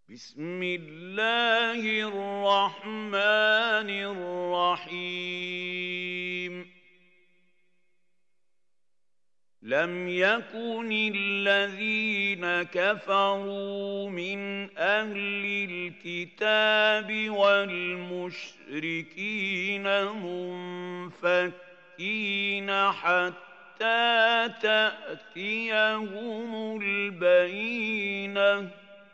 بسم الله الرحمن الرحيم لم يكن الذين كفروا من أهل الكتاب والمشركين منفكين حتى تأتيهم البينة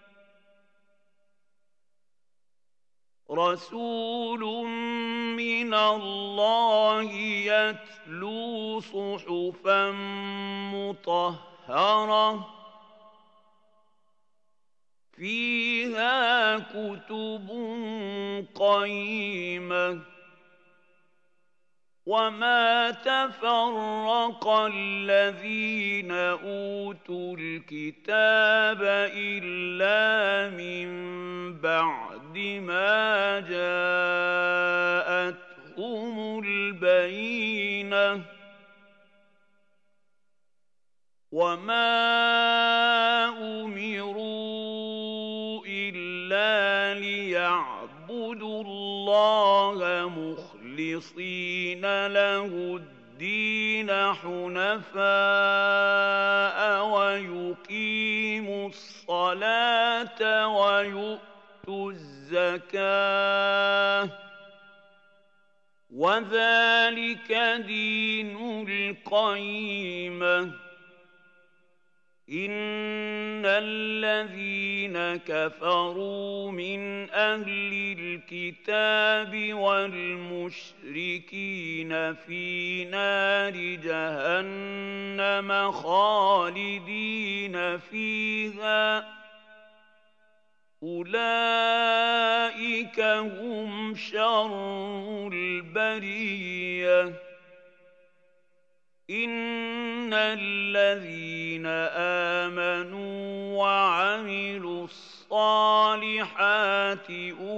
رسول من الله يتلو صحفا مطهرة فيها كتب قيمة وما تفرق الذين أوتوا الكتاب إلا من بعد ما جاءتهم البينة وما أمروا إلا ليعبدوا الله مخلصين له الدين حنفاء ويقيموا الصلاة ويؤتوا الزكاة وذلك دين القيمة إن الذين كفروا من أهل الكتاب والمشركين في نار جهنم خالدين فيها أولئك هم شر البرية إن الذين آمنوا وعملوا الصالحات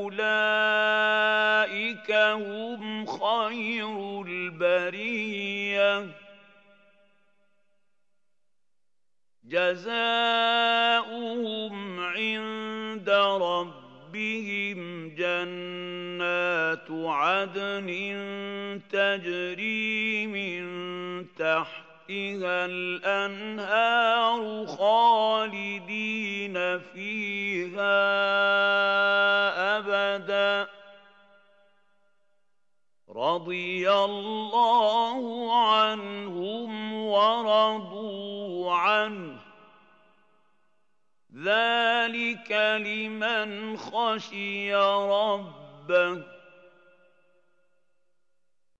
أولئك هم خير البرية جزاؤهم عند ربهم جنات عدن تجري من تحتها الأنهار خالدين فيها أبدا رضي الله عنهم ورضوا عنه ذلك لمن خشي ربه